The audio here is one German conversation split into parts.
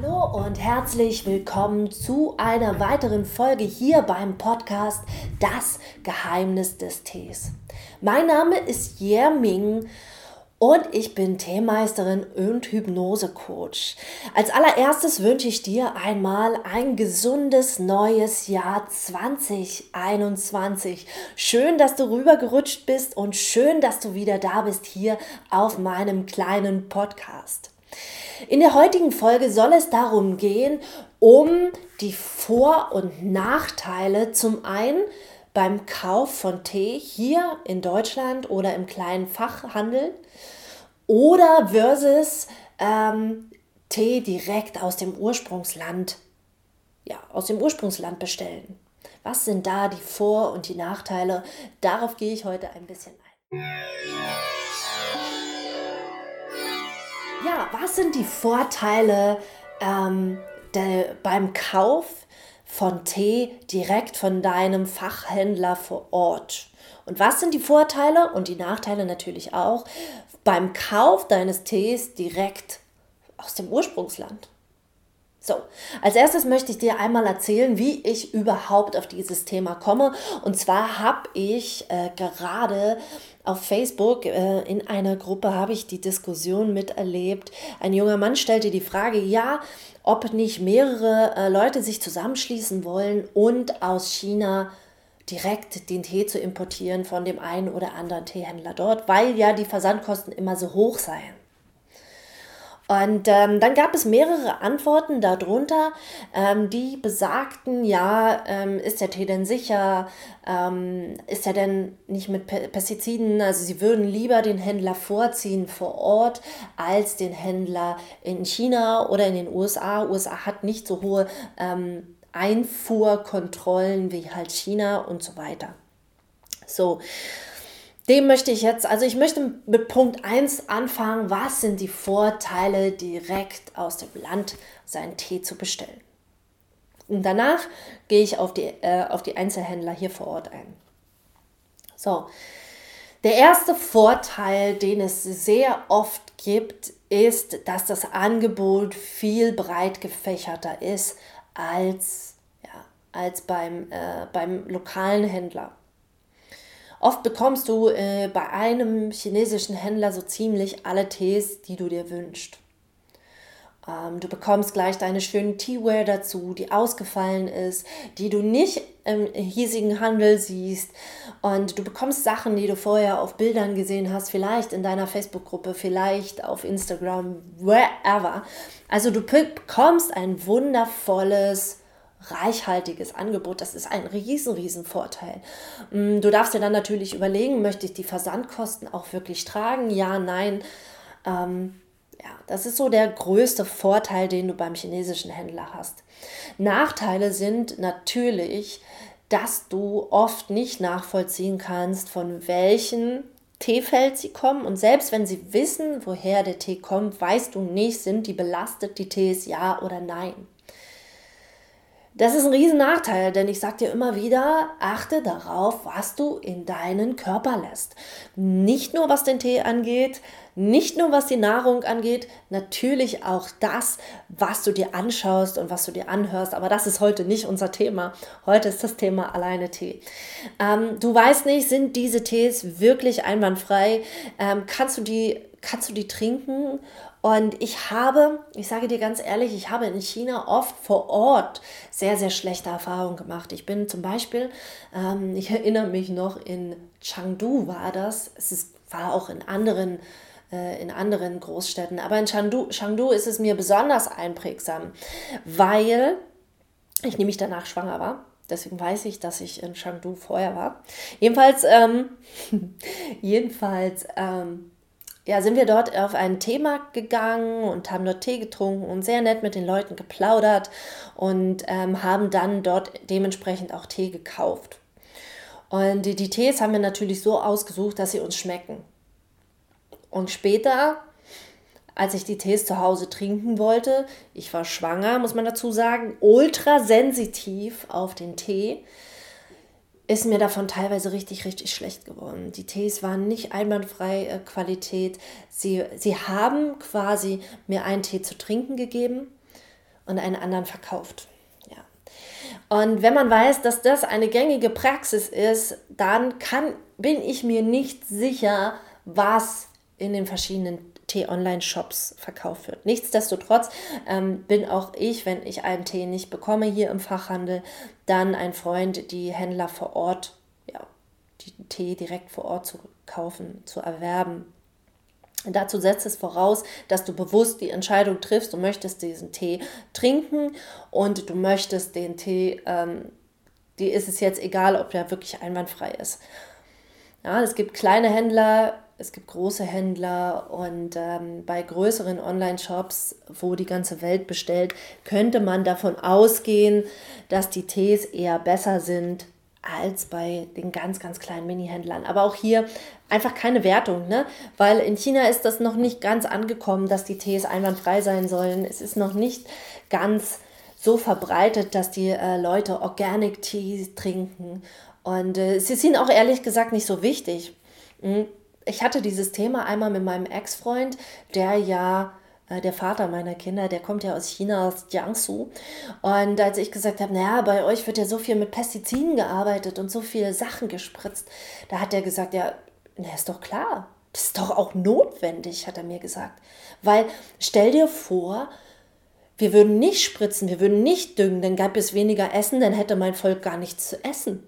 Hallo und herzlich willkommen zu einer weiteren Folge hier beim Podcast Das Geheimnis des Tees. Mein Name ist Yerming und ich bin Teemeisterin und Hypnosecoach. Als allererstes wünsche ich dir einmal ein gesundes neues Jahr 2021. Schön, dass du rübergerutscht bist und schön, dass du wieder da bist hier auf meinem kleinen Podcast. In der heutigen Folge soll es darum gehen, um die Vor- und Nachteile zum einen beim Kauf von Tee hier in Deutschland oder im kleinen Fachhandel oder versus Tee direkt aus dem Ursprungsland, aus dem Ursprungsland bestellen. Was sind da die Vor- und die Nachteile? Darauf gehe ich heute ein bisschen ein. Ja, was sind die Vorteile beim Kauf von Tee direkt von deinem Fachhändler vor Ort? Und was sind die Vorteile und die Nachteile natürlich auch beim Kauf deines Tees direkt aus dem Ursprungsland? So, als erstes möchte ich dir einmal erzählen, wie ich überhaupt auf dieses Thema komme. Und zwar habe ich gerade auf Facebook in einer Gruppe habe ich die Diskussion miterlebt. Ein junger Mann stellte die Frage, ob nicht mehrere Leute sich zusammenschließen wollen und aus China direkt den Tee zu importieren von dem einen oder anderen Teehändler dort, weil ja die Versandkosten immer so hoch seien. Und dann gab es mehrere Antworten darunter, die besagten, ist der Tee denn sicher, ist er denn nicht mit Pestiziden, also sie würden lieber den Händler vorziehen vor Ort als den Händler in China oder in den USA. USA hat nicht so hohe Einfuhrkontrollen wie halt China und so weiter. So. Ich möchte mit Punkt 1 anfangen. Was sind die Vorteile, direkt aus dem Land seinen Tee zu bestellen? Und danach gehe ich auf die Einzelhändler hier vor Ort ein. So, der erste Vorteil, den es sehr oft gibt, ist, dass das Angebot viel breit gefächerter ist als beim lokalen Händler. Oft bekommst du bei einem chinesischen Händler so ziemlich alle Tees, die du dir wünschst. Du bekommst gleich deine schönen Teaware dazu, die ausgefallen ist, die du nicht im hiesigen Handel siehst. Und du bekommst Sachen, die du vorher auf Bildern gesehen hast, vielleicht in deiner Facebook-Gruppe, vielleicht auf Instagram, wherever. Also du bekommst ein wundervolles, reichhaltiges Angebot. Das ist ein riesen Vorteil. Du darfst dir dann natürlich überlegen, möchte ich die Versandkosten auch wirklich tragen? Ja, nein. Das ist so der größte Vorteil, den du beim chinesischen Händler hast. Nachteile sind natürlich, dass du oft nicht nachvollziehen kannst, von welchem Teefeld sie kommen. Und selbst wenn sie wissen, woher der Tee kommt, weißt du nicht, sind die belastet, die Tees, ja oder nein. Das ist ein riesen Nachteil, denn ich sage dir immer wieder, achte darauf, was du in deinen Körper lässt. Nicht nur was den Tee angeht, nicht nur was die Nahrung angeht, natürlich auch das, was du dir anschaust und was du dir anhörst. Aber das ist heute nicht unser Thema. Heute ist das Thema alleine Tee. Du weißt nicht, sind diese Tees wirklich einwandfrei? Kannst du die trinken? Und ich sage dir ganz ehrlich, ich habe in China oft vor Ort sehr schlechte Erfahrungen gemacht. Ich bin zum Beispiel, ich erinnere mich noch, in Chengdu war das. War auch in anderen Großstädten. Aber in Chengdu ist es mir besonders einprägsam, weil ich nämlich danach schwanger war. Deswegen weiß ich, dass ich in Chengdu vorher war. Jedenfalls sind wir dort auf einen Teemarkt gegangen und haben dort Tee getrunken und sehr nett mit den Leuten geplaudert und haben dann dort dementsprechend auch Tee gekauft. Und die Tees haben wir natürlich so ausgesucht, dass sie uns schmecken. Und später, als ich die Tees zu Hause trinken wollte, ich war schwanger, muss man dazu sagen, ultrasensitiv auf den Tee, ist mir davon teilweise richtig schlecht geworden. Die Tees waren nicht einwandfrei Qualität. Sie haben quasi mir einen Tee zu trinken gegeben und einen anderen verkauft. Ja. Und wenn man weiß, dass das eine gängige Praxis ist, dann bin ich mir nicht sicher, was in den verschiedenen Tee-Online-Shops verkauft wird. Nichtsdestotrotz bin auch ich, wenn ich einen Tee nicht bekomme hier im Fachhandel, dann ein Freund, die Händler vor Ort, die Tee direkt vor Ort zu kaufen, zu erwerben. Dazu setzt es voraus, dass du bewusst die Entscheidung triffst, du möchtest diesen Tee trinken und du möchtest den Tee, dir ist es jetzt egal, ob der wirklich einwandfrei ist. Ja, es gibt kleine Händler, es gibt große Händler und bei größeren Online-Shops, wo die ganze Welt bestellt, könnte man davon ausgehen, dass die Tees eher besser sind als bei den ganz, ganz kleinen Mini-Händlern. Aber auch hier einfach keine Wertung, ne? Weil in China ist das noch nicht ganz angekommen, dass die Tees einwandfrei sein sollen. Es ist noch nicht ganz so verbreitet, dass die Leute Organic Tea trinken. Und es ist ihnen auch ehrlich gesagt nicht so wichtig. Ich hatte dieses Thema einmal mit meinem Ex-Freund, der Vater meiner Kinder, der kommt ja aus China, aus Jiangsu. Und als ich gesagt habe, naja, bei euch wird ja so viel mit Pestiziden gearbeitet und so viele Sachen gespritzt, da hat er gesagt, ja, ist doch klar, das ist doch auch notwendig, hat er mir gesagt. Weil stell dir vor, wir würden nicht spritzen, wir würden nicht düngen, dann gäbe es weniger Essen, dann hätte mein Volk gar nichts zu essen.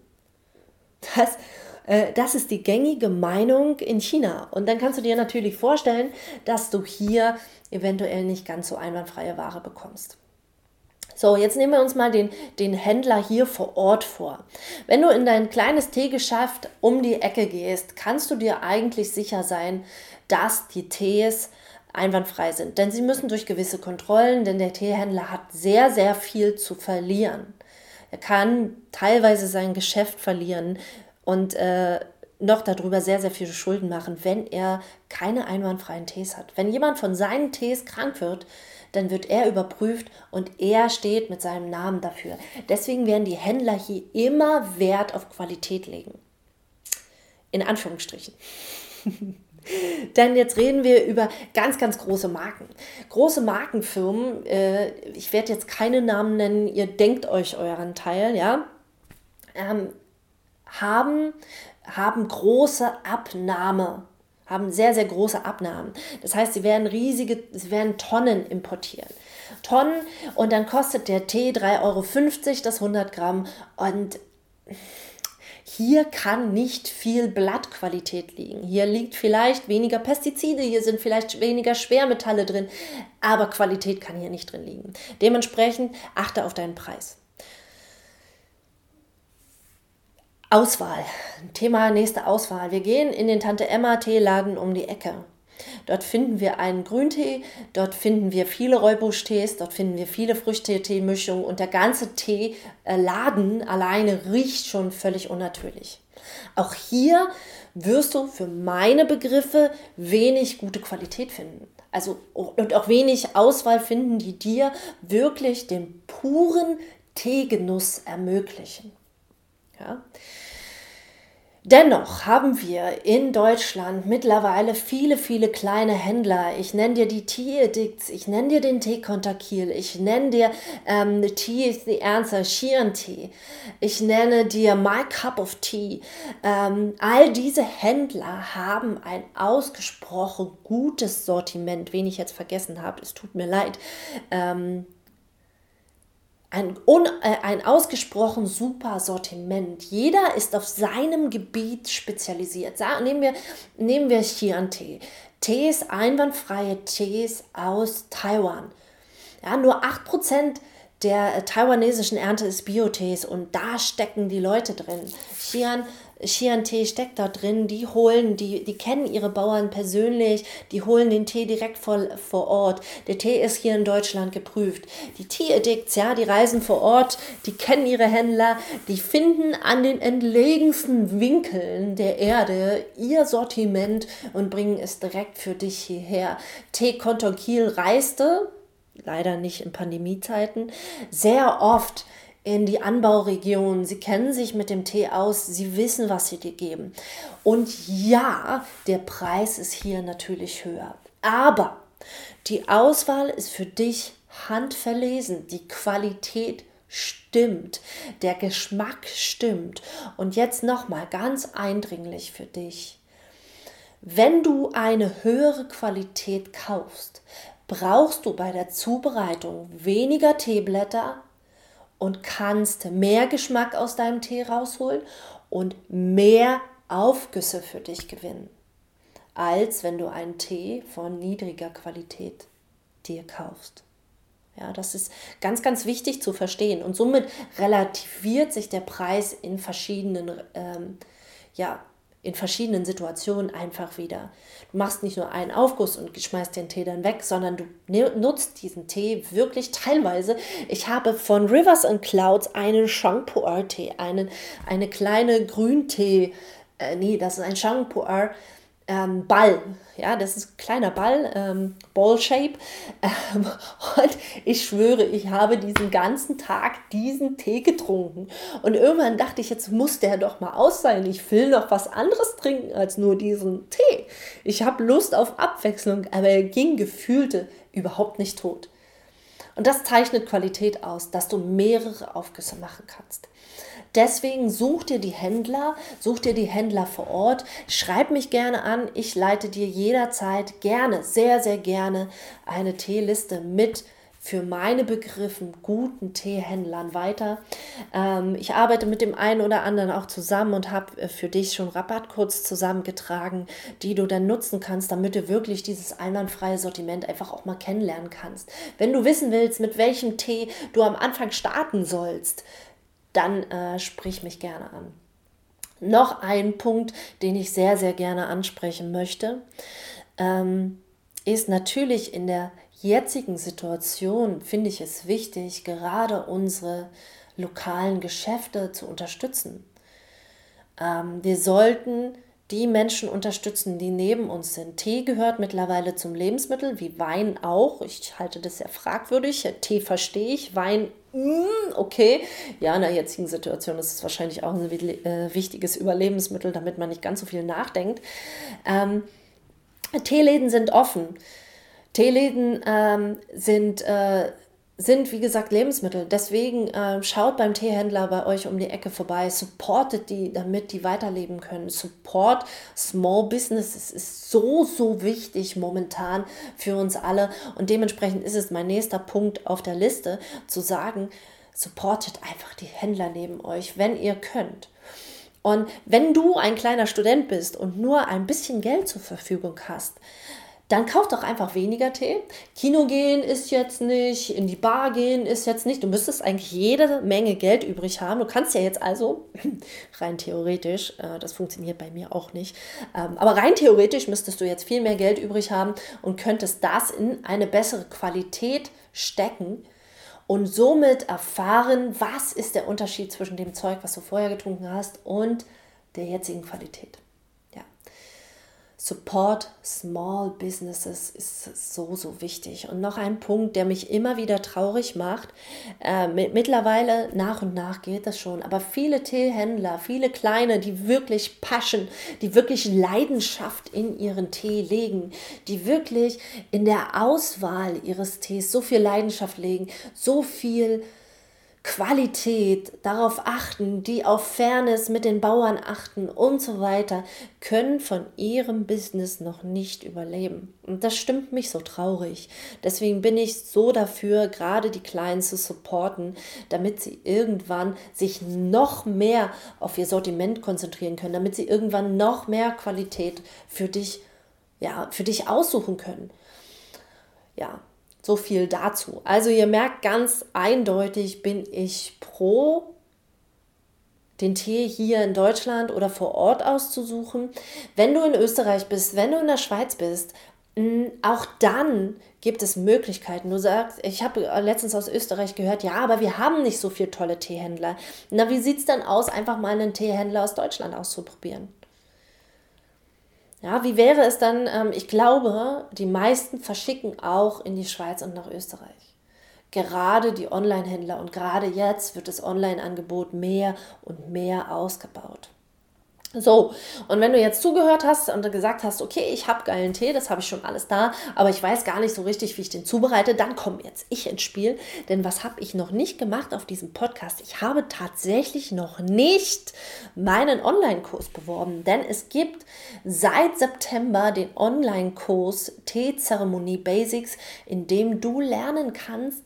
Das ist die gängige Meinung in China. Und dann kannst du dir natürlich vorstellen, dass du hier eventuell nicht ganz so einwandfreie Ware bekommst. So, jetzt nehmen wir uns mal den Händler hier vor Ort vor. Wenn du in dein kleines Teegeschäft um die Ecke gehst, kannst du dir eigentlich sicher sein, dass die Tees einwandfrei sind. Denn sie müssen durch gewisse Kontrollen, denn der Teehändler hat sehr, sehr viel zu verlieren. Er kann teilweise sein Geschäft verlieren und noch darüber sehr, sehr viele Schulden machen, wenn er keine einwandfreien Tees hat. Wenn jemand von seinen Tees krank wird, dann wird er überprüft und er steht mit seinem Namen dafür. Deswegen werden die Händler hier immer Wert auf Qualität legen. In Anführungsstrichen. Denn jetzt reden wir über ganz, ganz große Marken. Große Markenfirmen, ich werde jetzt keine Namen nennen, ihr denkt euch euren Teil, ja, haben große Abnahme, haben sehr, sehr große Abnahmen. Das heißt, sie werden Tonnen importieren. Tonnen und dann kostet der Tee 3,50 € das 100 Gramm und hier kann nicht viel Blattqualität liegen. Hier liegt vielleicht weniger Pestizide, hier sind vielleicht weniger Schwermetalle drin, aber Qualität kann hier nicht drin liegen. Dementsprechend achte auf deinen Preis. Auswahl. Thema nächste Auswahl. Wir gehen in den Tante-Emma-Teeladen um die Ecke. Dort finden wir einen Grüntee, dort finden wir viele Räubusch-Tees, dort finden wir viele Früchte-Tee-Mischungen und der ganze Teeladen alleine riecht schon völlig unnatürlich. Auch hier wirst du für meine Begriffe wenig gute Qualität finden. Also und auch wenig Auswahl finden, die dir wirklich den puren Teegenuss ermöglichen. Ja. Dennoch haben wir in Deutschland mittlerweile viele, viele kleine Händler. Ich nenne dir die Tea Addicts, ich nenne dir den Tee Kontakil, ich nenne dir Tea is the Answer, Xi'an Tea, ich nenne dir My Cup of Tea. All diese Händler haben ein ausgesprochen gutes Sortiment. Wen ich jetzt vergessen habe, es tut mir leid. Ein ausgesprochen super Sortiment. Jeder ist auf seinem Gebiet spezialisiert. Nehmen wir Xi'an Tee. Tees, einwandfreie Tees aus Taiwan. Ja, nur 8% der taiwanesischen Ernte ist Biotees und da stecken die Leute drin. Xi'an Tee steckt da drin, die kennen ihre Bauern persönlich, die holen den Tee direkt vor Ort. Der Tee ist hier in Deutschland geprüft. Die Tea Addicts, ja, die reisen vor Ort, die kennen ihre Händler, die finden an den entlegensten Winkeln der Erde ihr Sortiment und bringen es direkt für dich hierher. Tee Kontakil reiste, leider nicht in Pandemiezeiten, sehr oft in die Anbauregion. Sie kennen sich mit dem Tee aus, sie wissen, was sie dir geben. Und ja, der Preis ist hier natürlich höher. Aber die Auswahl ist für dich handverlesen. Die Qualität stimmt, der Geschmack stimmt. Und jetzt nochmal ganz eindringlich für dich. Wenn du eine höhere Qualität kaufst, brauchst du bei der Zubereitung weniger Teeblätter und kannst mehr Geschmack aus deinem Tee rausholen und mehr Aufgüsse für dich gewinnen, als wenn du einen Tee von niedriger Qualität dir kaufst. Ja, das ist ganz, ganz wichtig zu verstehen. Und somit relativiert sich der Preis in verschiedenen Situationen einfach wieder. Du machst nicht nur einen Aufguss und schmeißt den Tee dann weg, sondern du nutzt diesen Tee wirklich teilweise. Ich habe von Rivers and Clouds einen Shangpu'er-Tee, eine kleine Grüntee, das ist ein Shangpu'er Ball, ja, das ist ein kleiner Ball, Ball-Shape, und ich schwöre, ich habe diesen ganzen Tag diesen Tee getrunken und irgendwann dachte ich, jetzt muss der doch mal aus sein, ich will noch was anderes trinken als nur diesen Tee, ich habe Lust auf Abwechslung, aber er ging gefühlte überhaupt nicht tot. Und das zeichnet Qualität aus, dass du mehrere Aufgüsse machen kannst. Deswegen such dir die Händler vor Ort, schreib mich gerne an, ich leite dir jederzeit gerne, sehr, sehr gerne eine Teeliste mit für meine Begriffen guten Teehändlern weiter. Ich arbeite mit dem einen oder anderen auch zusammen und habe für dich schon Rabattcodes zusammengetragen, die du dann nutzen kannst, damit du wirklich dieses einwandfreie Sortiment einfach auch mal kennenlernen kannst. Wenn du wissen willst, mit welchem Tee du am Anfang starten sollst, dann sprich mich gerne an. Noch ein Punkt, den ich sehr, sehr gerne ansprechen möchte, ist natürlich in der jetzigen Situation, finde ich es wichtig, gerade unsere lokalen Geschäfte zu unterstützen. Wir sollten die Menschen unterstützen, die neben uns sind. Tee gehört mittlerweile zum Lebensmittel, wie Wein auch. Ich halte das sehr fragwürdig. Tee verstehe ich, Wein, okay. Ja, in der jetzigen Situation ist es wahrscheinlich auch ein wichtiges Überlebensmittel, damit man nicht ganz so viel nachdenkt. Teeläden sind offen. Teeläden sind, wie gesagt, Lebensmittel. Deswegen schaut beim Teehändler bei euch um die Ecke vorbei, supportet die, damit die weiterleben können. Support Small Businesses ist so, so wichtig momentan für uns alle. Und dementsprechend ist es mein nächster Punkt auf der Liste, zu sagen, supportet einfach die Händler neben euch, wenn ihr könnt. Und wenn du ein kleiner Student bist und nur ein bisschen Geld zur Verfügung hast, dann kauf doch einfach weniger Tee. Kino gehen ist jetzt nicht, in die Bar gehen ist jetzt nicht. Du müsstest eigentlich jede Menge Geld übrig haben. Du kannst ja jetzt also, rein theoretisch, das funktioniert bei mir auch nicht, aber rein theoretisch müsstest du jetzt viel mehr Geld übrig haben und könntest das in eine bessere Qualität stecken und somit erfahren, was ist der Unterschied zwischen dem Zeug, was du vorher getrunken hast, und der jetzigen Qualität. Support Small Businesses ist so, so wichtig. Und noch ein Punkt, der mich immer wieder traurig macht. Mittlerweile nach und nach geht das schon, aber viele Teehändler, viele kleine, die wirklich Passion, die wirklich Leidenschaft in ihren Tee legen, die wirklich in der Auswahl ihres Tees so viel Leidenschaft legen, so viel Qualität, darauf achten, die auf Fairness mit den Bauern achten und so weiter, können von ihrem Business noch nicht überleben. Und das stimmt mich so traurig. Deswegen bin ich so dafür, gerade die Kleinen zu supporten, damit sie irgendwann sich noch mehr auf ihr Sortiment konzentrieren können, damit sie irgendwann noch mehr Qualität für dich aussuchen können. Ja. So viel dazu. Also ihr merkt ganz eindeutig, bin ich pro, den Tee hier in Deutschland oder vor Ort auszusuchen. Wenn du in Österreich bist, wenn du in der Schweiz bist, auch dann gibt es Möglichkeiten. Du sagst, ich habe letztens aus Österreich gehört, ja, aber wir haben nicht so viele tolle Teehändler. Na, wie sieht es dann aus, einfach mal einen Teehändler aus Deutschland auszuprobieren? Ja, wie wäre es dann, ich glaube, die meisten verschicken auch in die Schweiz und nach Österreich. Gerade die Online-Händler, und gerade jetzt wird das Online-Angebot mehr und mehr ausgebaut. So, und wenn du jetzt zugehört hast und gesagt hast, okay, ich habe geilen Tee, das habe ich schon alles da, aber ich weiß gar nicht so richtig, wie ich den zubereite, dann komme jetzt ich ins Spiel. Denn was habe ich noch nicht gemacht auf diesem Podcast? Ich habe tatsächlich noch nicht meinen Online-Kurs beworben, denn es gibt seit September den Online-Kurs Teezeremonie Basics, in dem du lernen kannst,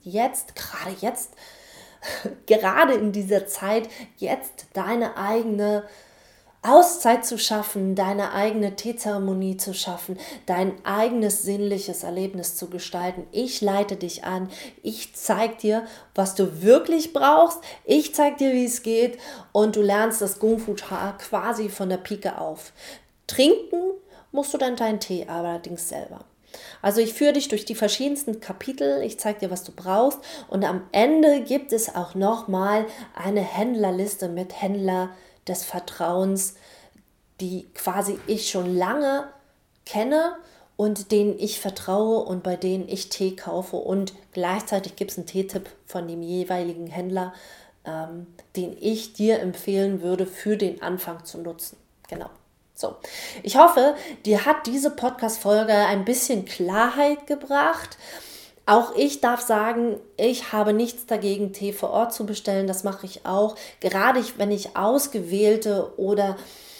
gerade in dieser Zeit, jetzt deine eigene Auszeit zu schaffen, deine eigene Teezeremonie zu schaffen, dein eigenes sinnliches Erlebnis zu gestalten. Ich leite dich an, ich zeige dir, was du wirklich brauchst, ich zeige dir, wie es geht und du lernst das Kung Fu Cha quasi von der Pike auf. Trinken musst du dann deinen Tee allerdings selber. Also ich führe dich durch die verschiedensten Kapitel, ich zeige dir, was du brauchst und am Ende gibt es auch nochmal eine Händlerliste mit Händler des Vertrauens, die quasi ich schon lange kenne und denen ich vertraue und bei denen ich Tee kaufe. Und gleichzeitig gibt es einen Teetipp von dem jeweiligen Händler, den ich dir empfehlen würde, für den Anfang zu nutzen. Genau. So, ich hoffe, dir hat diese Podcast-Folge ein bisschen Klarheit gebracht. Auch ich darf sagen, ich habe nichts dagegen, Tee vor Ort zu bestellen. Das mache ich auch. Gerade wenn ich ausgewählte oder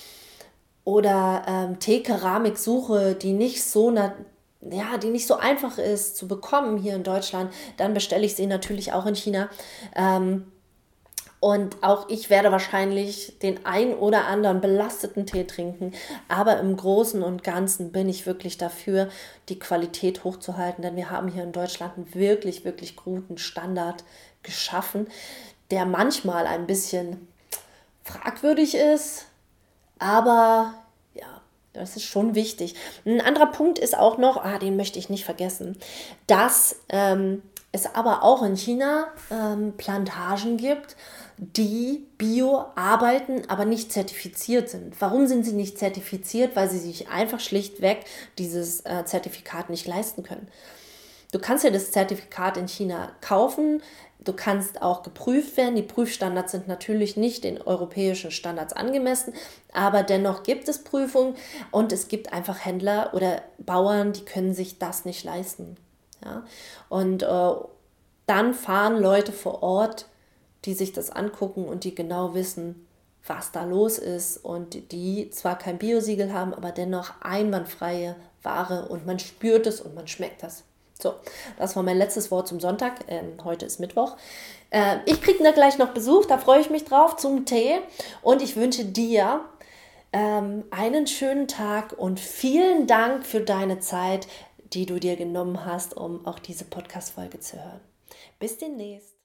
Teekeramik suche, die nicht so einfach ist zu bekommen hier in Deutschland, dann bestelle ich sie natürlich auch in China. Und auch ich werde wahrscheinlich den ein oder anderen belasteten Tee trinken. Aber im Großen und Ganzen bin ich wirklich dafür, die Qualität hochzuhalten. Denn wir haben hier in Deutschland einen wirklich, wirklich guten Standard geschaffen, der manchmal ein bisschen fragwürdig ist. Aber ja, das ist schon wichtig. Ein anderer Punkt ist auch noch, den möchte ich nicht vergessen, dass es aber auch in China Plantagen gibt, die bio arbeiten, aber nicht zertifiziert sind. Warum sind sie nicht zertifiziert? Weil sie sich einfach schlichtweg dieses Zertifikat nicht leisten können. Du kannst ja das Zertifikat in China kaufen, du kannst auch geprüft werden. Die Prüfstandards sind natürlich nicht den europäischen Standards angemessen, aber dennoch gibt es Prüfungen und es gibt einfach Händler oder Bauern, die können sich das nicht leisten. Ja? Und dann fahren Leute vor Ort, die sich das angucken und die genau wissen, was da los ist und die zwar kein Biosiegel haben, aber dennoch einwandfreie Ware und man spürt es und man schmeckt das. So, das war mein letztes Wort zum Sonntag. Heute ist Mittwoch. Ich kriege da gleich noch Besuch, da freue ich mich drauf, zum Tee. Und ich wünsche dir einen schönen Tag und vielen Dank für deine Zeit, die du dir genommen hast, um auch diese Podcast-Folge zu hören. Bis demnächst.